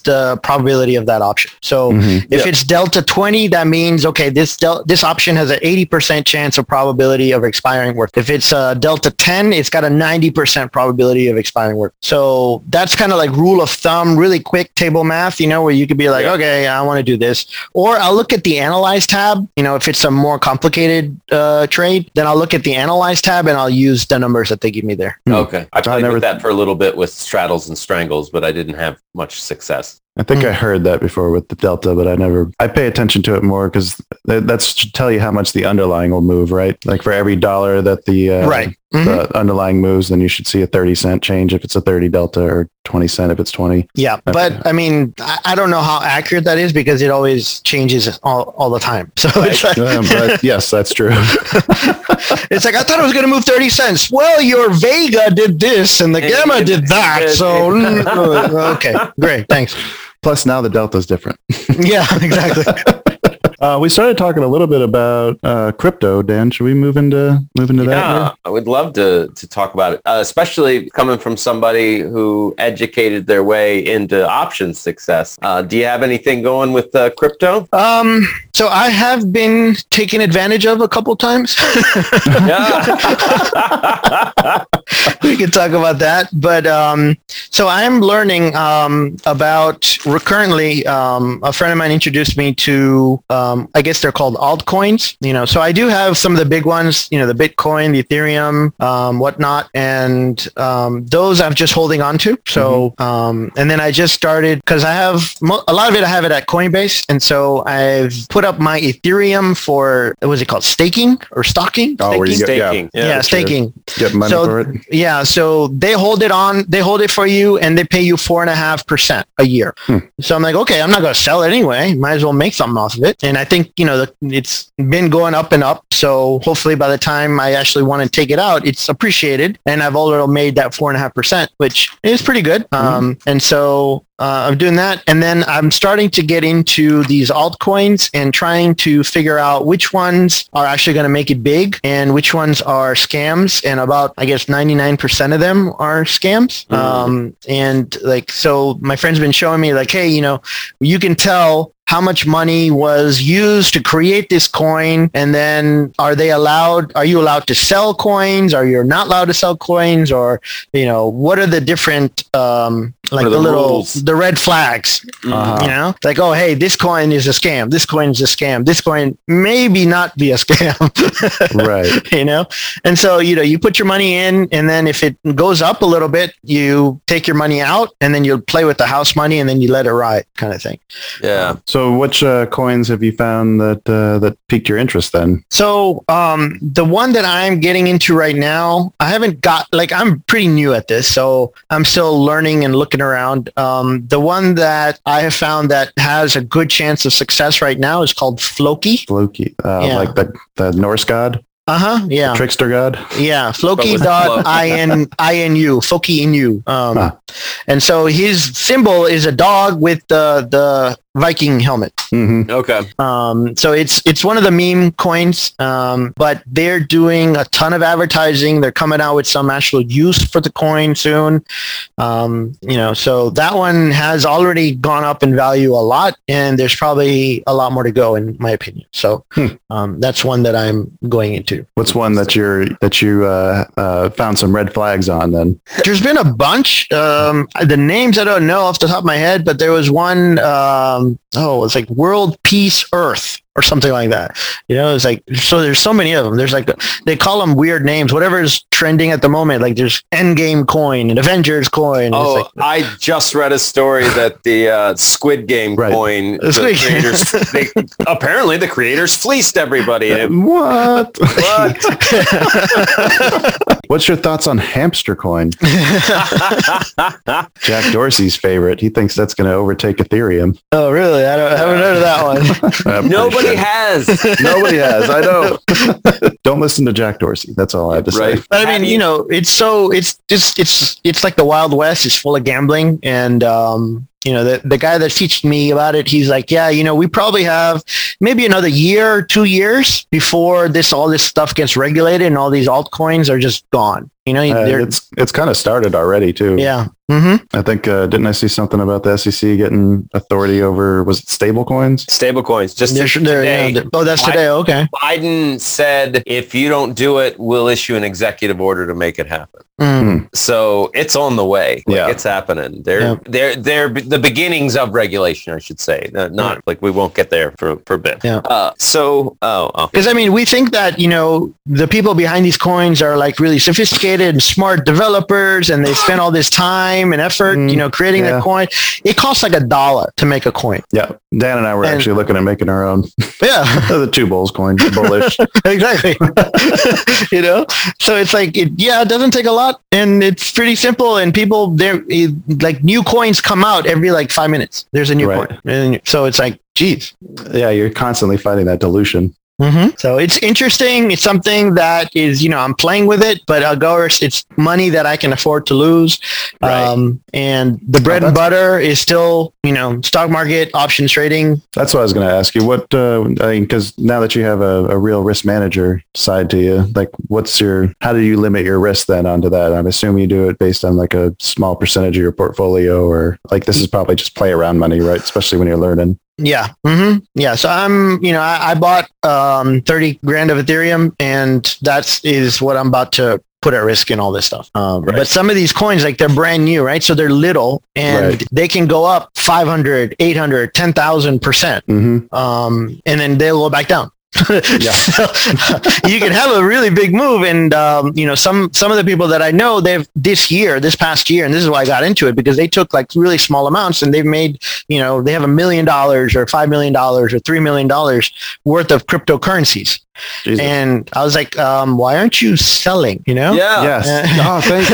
the probability of that option. So Mhm. if Yeah. it's delta twenty, that means, okay, this del- this option has an eighty percent chance of probability of expiring work. If it's uh, delta ten, it's got a ninety percent probability of expiring work. So that's kind of like rule of thumb, really quick table math, you know, where you could be like, Yeah. okay, I want to do this. Or I'll look at the analyze tab. You know, if it's a more complicated uh, trade, then I'll look at the analyze tab and I'll use the numbers that they give me there. Okay. I played never- with that for a little bit with straddles and strangles, but I didn't have much success. I think Mm. I heard that before with the delta, but I never, I pay attention to it more because that's to tell you how much the underlying will move, right? Like for every dollar that the, uh, Right. Mhm. the underlying moves, then you should see a thirty cent change if it's a thirty delta or twenty cent if it's twenty. Yeah, Okay. but I mean, I, I don't know how accurate that is because it always changes all, all the time. So it's like, Yeah, but yes, that's true. it's like, I thought it was going to move thirty cents. Well, your Vega did this and the And Gamma it- did that. it- So, mm, okay, great. Thanks. Plus now the delta is different. Yeah, exactly. Uh, we started talking a little bit about uh, crypto. Dan, should we move into move into that? Yeah, here? I would love to to talk about it, uh, especially coming from somebody who educated their way into options success. Uh, do you have anything going with uh, crypto? Um, so I have been taken advantage of a couple times. Yeah. We can talk about that. But um, so I'm learning um, about we're currently um, a friend of mine introduced me to um, I guess they're called altcoins. You know, so I do have some of the big ones. You know, the Bitcoin, the Ethereum, um, whatnot, and um, those I'm just holding on to. So um, and then I just started because I have mo- a lot of it. I have it at Coinbase, and so I've put up my Ethereum for what was it called, staking or stocking? Oh, where you Staking? get- yeah. Staking. yeah, Yeah. staking. Get money So- for it. Yeah, so they hold it on, they hold it for you, and they pay you four and a half percent a year. Hmm. So I'm like, okay, I'm not going to sell it anyway. Might as well make something off of it. And I think you know the, it's been going up and up. So hopefully by the time I actually want to take it out, it's appreciated, and I've already made that four and a half percent, which is pretty good. Um, and so uh, I'm doing that, and then I'm starting to get into these altcoins and trying to figure out which ones are actually going to make it big and which ones are scams. And about, I guess, ninety-nine percent of them are scams. Mm. Um, and like, so my friend's been showing me like, hey, you know, you can tell how much money was used to create this coin, and then are they allowed, are you allowed to sell coins? Are you not allowed to sell coins? Or, you know, what are the different, um, like What are the, the little, rules? the red flags, Uh-huh. you know, like, oh, hey, this coin is a scam. This coin is a scam. This coin maybe not be a scam, Right. you know? And so, you know, you put your money in, and then if it goes up a little bit, you take your money out, and then you play with the house money, and then you let it ride, kind of thing. Yeah. So which uh, coins have you found that uh, that piqued your interest then? So um, the one that I'm getting into right now, I haven't got, like, I'm pretty new at this, so I'm still learning and looking around. Um, the one that I have found that has a good chance of success right now is called Floki. Floki, uh, Yeah. like the, the Norse god, Uh-huh, yeah. trickster god. Yeah, Floki with dot flow. I N I N U, Floki Inu. Um, Huh. And so his symbol is a dog with the, the Viking helmet. Mm-hmm. Okay. Um, so it's it's one of the meme coins, um, but they're doing a ton of advertising. They're coming out with some actual use for the coin soon. Um, you know, so that one has already gone up in value a lot, and there's probably a lot more to go, in my opinion. So Hmm. um, that's one that I'm going into. What's one that you're that you uh, uh, found some red flags on then? There's been a bunch. Um, the names I don't know off the top of my head, but there was one. Um, oh, it's like World Peace Earth or something like that. You know, it's like, so there's so many of them. There's like, they call them weird names. Whatever is trending at the moment. Like there's Endgame coin and Avengers coin. And Oh, it's like, I just read a story that the uh, Squid Game Right. coin, The the Squid Game. creators, they, apparently the creators fleeced everybody. And What? what? What's your thoughts on hamster coin? Jack Dorsey's favorite. He thinks that's going to overtake Ethereum. oh, really? I, don't, I haven't heard of that one. I'm pretty Nobody sure. has. Nobody has. I know. Don't listen to Jack Dorsey. That's all I have to say. Right. But I Have mean, you- you know, it's so it's just it's it's like the Wild West. It's full of gambling, and um, you know, the, the guy that's teaching me about it, he's like, yeah, you know, we probably have maybe another year or two years before this, all this stuff gets regulated and all these altcoins are just gone. You know, Uh, they're, it's it's kind of started already too. yeah. Mm-hmm. I think uh, didn't I see something about the S E C getting authority over, was it stable coins? Stable coins. Just They're, they're, today, yeah, they're- oh, that's Bi- today. Okay. Biden said, if you don't do it, we'll issue an executive order to make it happen. Mm. So it's on the way. Like, Yeah. it's happening. They're Yeah. they're they're the beginnings of regulation, I should say. Not, not like we won't get there for for a bit. Yeah. Uh, so oh, oh. Because I mean, we think that, you know, the people behind these coins are like really sophisticated and smart developers, and they spend all this time and effort, Mm, you know, creating yeah. a coin. It costs like a dollar to make a coin. Yeah. Dan and I were And- actually looking at making our own. Yeah, The two bulls coin, bullish. exactly. You know, so it's like, it, yeah, it doesn't take a lot, and it's pretty simple. And people, they're it, like new coins come out every like five minutes. There's a new Right. coin, and so it's like, geez. Yeah, you're constantly fighting that dilution. Mm-hmm. So it's interesting. It's something that is, you know, I'm playing with it, but of course it's money that I can afford to lose. Right. Um, and the bread Oh, and that's- butter is still, you know, stock market, options trading. That's what I was going to ask you. What, uh, I mean, because now that you have a, a real risk manager side to you, like what's your, how do you limit your risk then onto that? I'm assuming you do it based on like a small percentage of your portfolio, or like this is probably just play around money, right? Especially when you're learning. Yeah. Mm-hmm. Yeah. So I'm, you know, I, I bought um, thirty grand of Ethereum, and that's is what I'm about to put at risk in all this stuff. Um, Right. But some of these coins, like they're brand new, right? So they're little, and Right. they can go up five hundred, eight hundred, ten thousand percent. Mm-hmm. Um, and then they'll go back down. Yeah. So, you can have a really big move, and um, you know, some some of the people that I know, they've this year, this past year, and this is why I got into it, because they took like really small amounts, and they've made, you know, they have a million dollars or five million dollars or three million dollars worth of cryptocurrencies. Jesus. And I was like, um, why aren't you selling? You know? Yeah. Yes. Uh, Oh, thank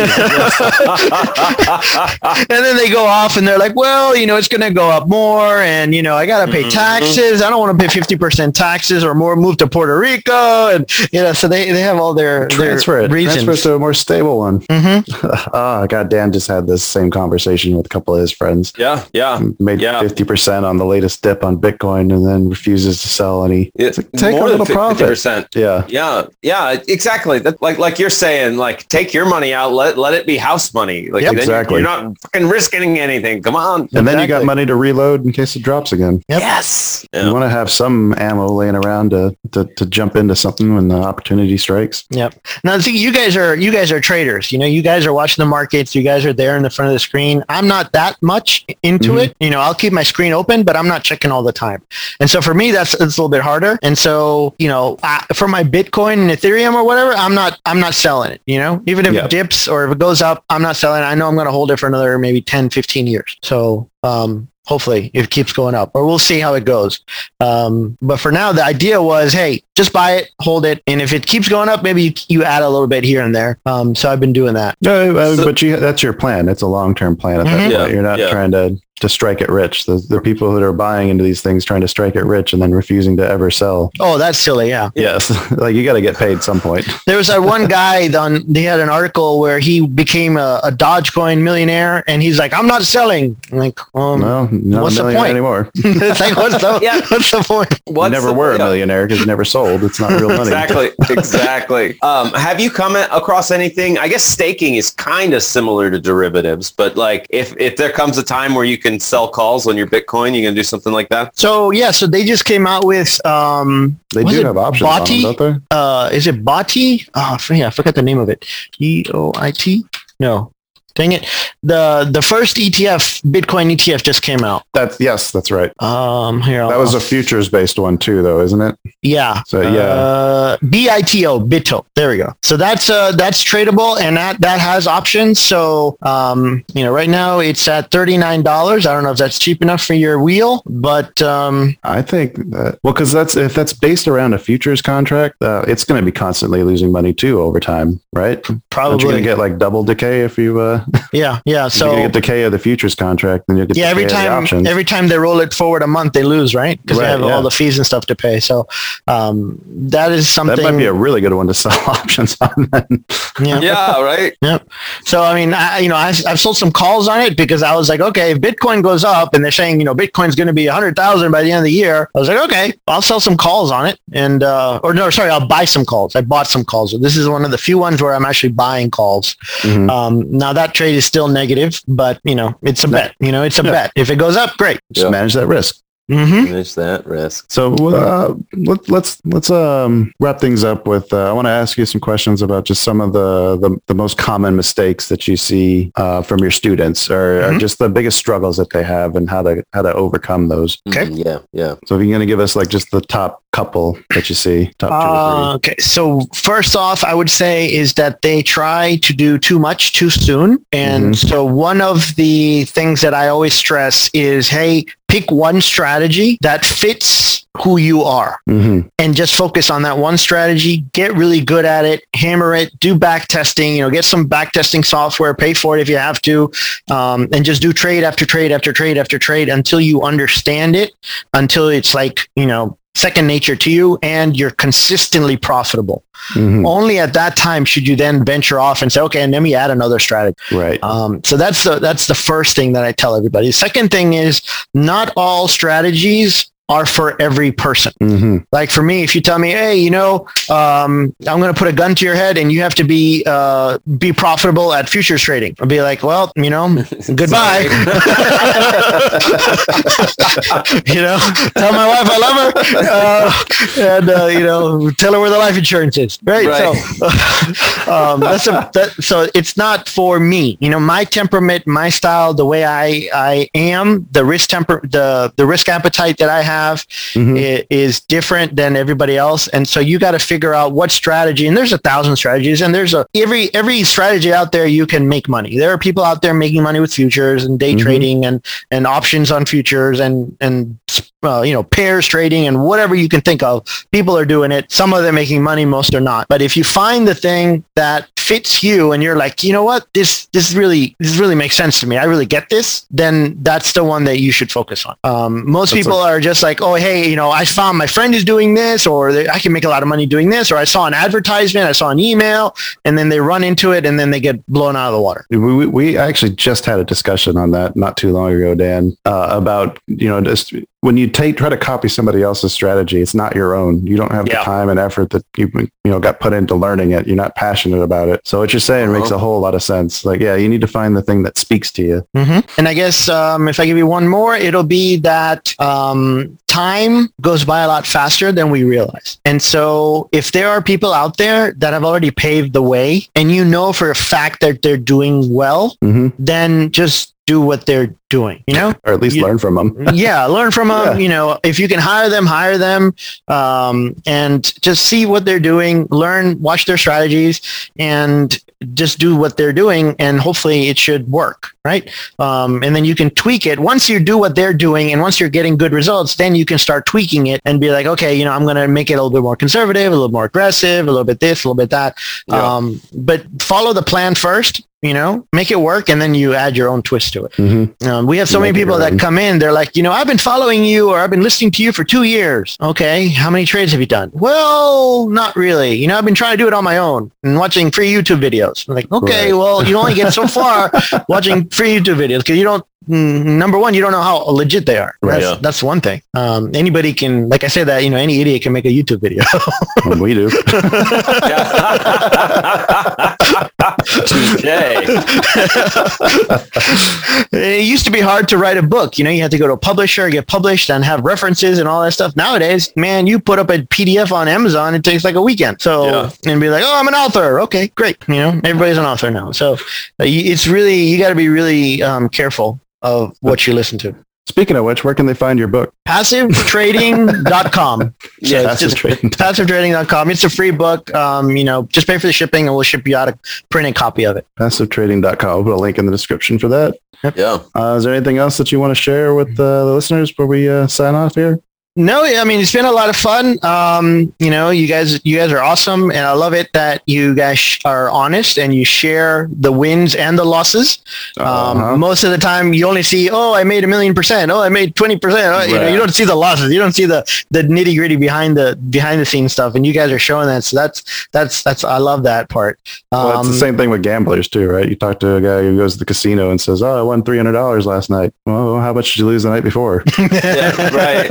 you. And then they go off and they're like, well, you know, it's going to go up more, and, you know, I got to pay Mhm. taxes. I don't want to pay fifty percent taxes or more, move to Puerto Rico. And, you know, so they, they have all their, Transfer their it. reasons. Transfer it to a more stable one. Mhm. Oh, God, Dan just had this same conversation with a couple of his friends. Yeah. Yeah. Made Yeah. fifty percent on the latest dip on Bitcoin and then refuses to sell any. It's like, take a more than little profit. fifty percent. Yeah. Yeah, yeah, exactly. That, like, like you're saying, like, take your money out, let let it be house money. Like, Yep, then exactly. You're not fucking risking anything. Come on. And then you got Exactly. money to reload in case it drops again. Yep. Yes. You Yeah. want to have some ammo laying around to, to, to jump into something when the opportunity strikes. Yep. Now, see, you guys are you guys are traders. You know, you guys are watching the markets. You guys are there in the front of the screen. I'm not that much into Mhm. it. You know, I'll keep my screen open, but I'm not checking all the time. And so for me, that's it's a little bit harder. And so, you know, I, for my Bitcoin and Ethereum or whatever, I'm not I'm not selling it. You know, even if Yep. it dips or if it goes up, I'm not selling it. I know I'm going to hold it for another maybe ten, fifteen years. So um, hopefully it keeps going up, or we'll see how it goes. Um, but for now, the idea was, hey, just buy it, hold it, and if it keeps going up, maybe you, you add a little bit here and there. Um, so I've been doing that. No, uh, So- but you, that's your plan. It's a long-term plan at that Mhm. point. Yeah, You're not yeah. trying to, to strike it rich. The, the people that are buying into these things trying to strike it rich and then refusing to ever sell. Oh, that's silly. Yeah. Yes. Like you got to get paid some point. There was that one guy on, they had an article where he became a, a Dogecoin millionaire, and he's like, I'm not selling. I'm like, um, No, not what's a the millionaire point? anymore. it's like, what's the, Yeah. what's the point? You What's never the- were a yeah. millionaire because you never sold. It's not real money. Exactly. Exactly. Um, have you come across anything? I guess staking is kind of similar to derivatives, but like if, if there comes a time where you can sell calls on your Bitcoin, you gonna do something like that? So yeah, so they just came out with, um, They was do it have options on them, Boti? don't they? uh, is it Boti? Oh, I forget, I forgot the name of it. E O I T? No. Dang it. The the first E T F, Bitcoin E T F just came out. That's yes, that's right. Um, here. That I'll- was a futures based one too, though, isn't it? yeah. So yeah, Uh, B I T O, Bito. There we go. So that's uh that's tradable, and that that has options. So um, you know, right now it's at thirty-nine dollars. I don't know if that's cheap enough for your wheel, but um, I think that well, because that's if that's based around a futures contract, uh, it's going to be constantly losing money too over time, right? Aren't you probably going to get like double decay if you uh, yeah, yeah. if you're So going to get decay of the futures contract, then you'll get yeah, every decay of the time options. every time they roll it forward a month, they lose, right? Because they Right, have yeah. all the fees and stuff to pay. So um, that is something. That might be a really good one to sell options on. Then. Yeah. Yeah, right. Yep. So, I mean, I, you know, I, I've sold some calls on it because I was like, okay, if Bitcoin goes up and they're saying, you know, Bitcoin's going to be a hundred thousand by the end of the year, I was like, okay, I'll sell some calls on it. And, uh, or no, sorry, I'll buy some calls. I bought some calls. This is one of the few ones where I'm actually buying calls. Mm-hmm. Um, now that trade is still negative, but you know, it's a bet, you know, it's a yeah. bet. If it goes up, great. Just yeah. manage that risk. Mm-hmm. Manage that risk. So uh, let, let's let's um, wrap things up with. Uh, I want to ask you some questions about just some of the the, the most common mistakes that you see uh, from your students, or, mm-hmm. or just the biggest struggles that they have, and how to how to overcome those. Okay. Mm, yeah. Yeah. So if you're going to give us like just the top couple that you see, top two uh, or three. Okay. So first off, I would say is that they try to do too much too soon, and mm-hmm. so one of the things that I always stress is, hey, pick one strategy that fits who you are mm-hmm. and just focus on that one strategy. Get really good at it, hammer it, do back testing, you know, get some back testing software, pay for it if you have to, um, and just do trade after trade after trade after trade until you understand it, until it's like, you know, second nature to you and you're consistently profitable. Mm-hmm. Only at that time should you then venture off and say, okay, and let me add another strategy. Right. Um, so that's the, that's the first thing that I tell everybody. The second thing is not all strategies are for every person. Mm-hmm. Like for me, if you tell me, hey, you know, um, I'm going to put a gun to your head and you have to be uh, be profitable at futures trading, I'll be like, well, you know, goodbye. You know, tell my wife I love her, uh, and uh, you know, tell her where the life insurance is. Right. right. So um, that's a, that, so it's not for me. You know, my temperament, my style, the way I I am, the risk temper, the the risk appetite that I have. have mm-hmm. is different than everybody else, and so you got to figure out what strategy. And there's a thousand strategies, and there's a every every strategy out there you can make money. There are people out there making money with futures and day mm-hmm. trading and and options on futures and and uh, you know, pairs trading and whatever you can think of. People are doing it. Some of them making money, most are not. But if you find the thing that fits you and you're like, you know what, this this really this really makes sense to me, I really get this, then that's the one that you should focus on. Um, most that's people like- are just like, oh, hey, you know, I found my friend is doing this, or they, I can make a lot of money doing this, or I saw an advertisement, I saw an email, and then they run into it and then they get blown out of the water. We, we, we actually just had a discussion on that not too long ago, Dan, uh, about, you know, just when you take try to copy somebody else's strategy, it's not your own. You don't have yeah. the time and effort that you you know got put into learning it. You're not passionate about it. So what you're saying uh-huh. makes a whole lot of sense. Like, yeah, you need to find the thing that speaks to you. Mm-hmm. And I guess um, if I give you one more, it'll be that um, time goes by a lot faster than we realize. And so if there are people out there that have already paved the way and you know for a fact that they're doing well, mm-hmm. then just do what they're doing, you know, or at least you, learn from them. yeah. Learn from them. Yeah. You know, if you can hire them, hire them, um, and just see what they're doing, learn, watch their strategies, and just do what they're doing. And hopefully it should work. Right. Um, and then you can tweak it. Once you do what they're doing and once you're getting good results, then you can start tweaking it and be like, okay, you know, I'm going to make it a little bit more conservative, a little more aggressive, a little bit this, a little bit that. Yeah. Um, but follow the plan first. You know, make it work, and then you add your own twist to it. Mm-hmm. Um, we have so you many people that come in. They're like, you know, I've been following you, or I've been listening to you for two years. Okay, how many trades have you done? Well, not really. You know, I've been trying to do it on my own and watching free YouTube videos. I'm like, okay, right. Well, you only get so far watching free YouTube videos because you don't. Number one, you don't know how legit they are. Right. That's, yeah. that's one thing. Um, anybody can, like I said, that you know, any idiot can make a YouTube video. Well, we do. It used to be hard to write a book. You know, you had to go to a publisher, get published, and have references and all that stuff. Nowadays, man, you put up a P D F on Amazon, it takes like a weekend. So, yeah. and be like, oh, I'm an author. Okay, great. You know, everybody's an author now. So, uh, it's really, you got to be really um, careful of what you listen to. Speaking of which, where can they find your book? passive trading dot com. So yeah, passive trading. passive trading dot com. It's a free book. Um, you know, just pay for the shipping and we'll ship you out a printed copy of it. passive trading dot com. I'll put a link in the description for that. Yep. Yeah. Uh, is there anything else that you want to share with uh, the listeners before we uh, sign off here? no, I mean, it's been a lot of fun. Um, you know, you guys, you guys are awesome. And I love it that you guys are honest and you share the wins and the losses. Um, Uh-huh. most of the time you only see, oh, I made a million percent. Oh, I made twenty percent. Oh, you know, Right. you don't see the losses. You don't see the, the nitty gritty behind the, behind the scenes stuff. And you guys are showing that. So that's, that's, that's, I love that part. Um, Well, it's the same thing with gamblers too, right? You talk to a guy who goes to the casino and says, "Oh, I won three hundred dollars last night." Well, how much did you lose the night before? Yeah, right.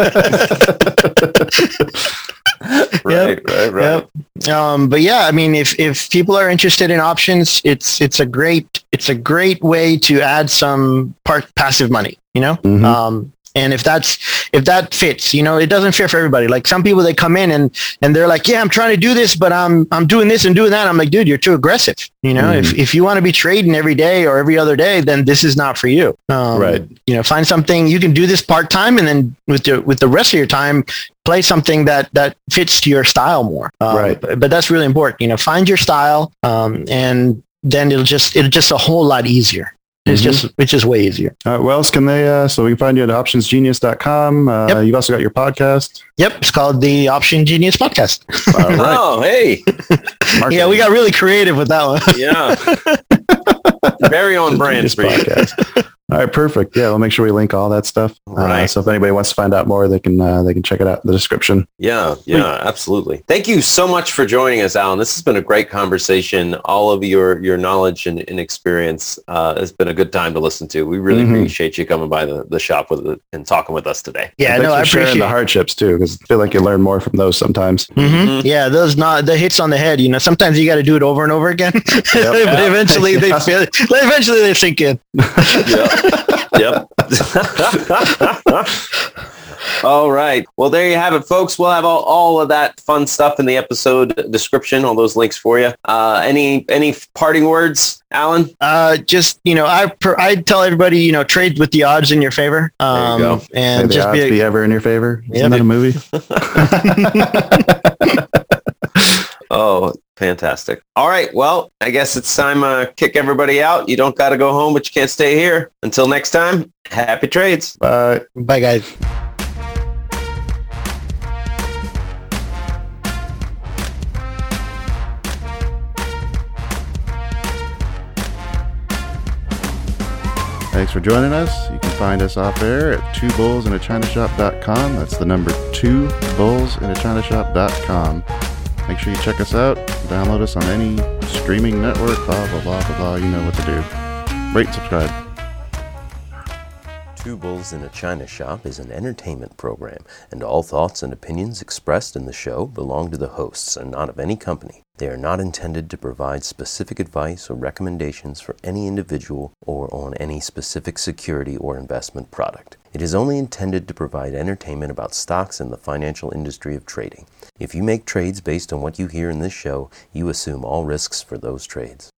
right, right, right. Yep. Um, but yeah, I mean, if, if people are interested in options, it's, it's a great, it's a great way to add some part passive money, you know? Mhm. Um, and if that's, if that fits, you know, it doesn't fit for everybody. Like some people, they come in and, and they're like, yeah, I'm trying to do this, but I'm, I'm doing this and doing that. I'm like, dude, you're too aggressive. You know, Mm. if, if you want to be trading every day or every other day, then this is not for you. Um, Right. You know, find something you can do this part time, and then with the, with the rest of your time, play something that, that fits to your style more. Um, Right. But, but that's really important. You know, find your style, um, and then it'll just, it'll just a whole lot easier. It's Mhm. just, it's just way easier. All right, where else can they, uh, so we can find you at options genius dot com. Uh, Yep. You've also got your podcast. Yep. It's called the Option Genius Podcast. All right. Oh, hey. Yeah, we got really creative with that one. Yeah. Very on brand Genius for you. podcast. All right, perfect. Yeah, we'll make sure we link all that stuff. Uh, Right. so if anybody wants to find out more, they can uh, they can check it out in the description. Yeah, yeah, absolutely. Thank you so much for joining us, Alan. This has been a great conversation. All of your your knowledge and, and experience uh, has been a good time to listen to. We really Mhm. appreciate you coming by the, the shop with it and talking with us today. Yeah, And no, thanks I for sharing appreciate the it. hardships too, because I feel like you learn more from those sometimes. hmm Mhm. Yeah, those not the hits on the head. You know, sometimes you got to do it over and over again, but eventually they Yeah. feel, eventually they sink in. Yep. Yep. All right. Well, there you have it, folks. We'll have all, all of that fun stuff in the episode description, all those links for you. Uh, any any parting words, Alan? Uh, just you know, I per, I tell everybody, you know, trade with the odds in your favor. Um, go. May and the just odds be, be ever in your favor. Isn't Yep. that a movie? Oh, fantastic. All right. Well, I guess it's time to uh, kick everybody out. You don't got to go home, but you can't stay here. Until next time, happy trades. Bye. bye, guys. Thanks for joining us. You can find us off air at two bulls in a china shop dot com. That's the number two bulls in a china shop dot com. Make sure you check us out. Download us on any streaming network. Blah, blah, blah, blah, blah. You know what to do. Rate and subscribe. Two Bulls in a China Shop is an entertainment program, and all thoughts and opinions expressed in the show belong to the hosts and not of any company. They are not intended to provide specific advice or recommendations for any individual or on any specific security or investment product. It is only intended to provide entertainment about stocks and the financial industry of trading. If you make trades based on what you hear in this show, you assume all risks for those trades.